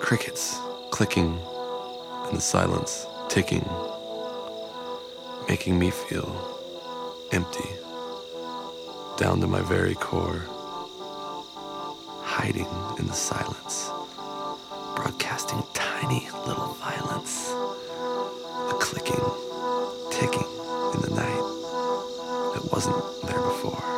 Crickets clicking in the silence, ticking, making me feel empty, down to my very core, hiding in the silence, broadcasting tiny little violence, a clicking, ticking in the night that wasn't there before.